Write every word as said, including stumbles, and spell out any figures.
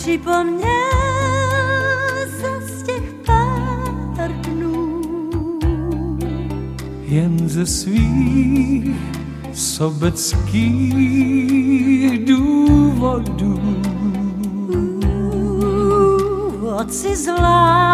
připomněl zas těch pár dnů. Jen ze svých sobeckých důvodů. Otci zlá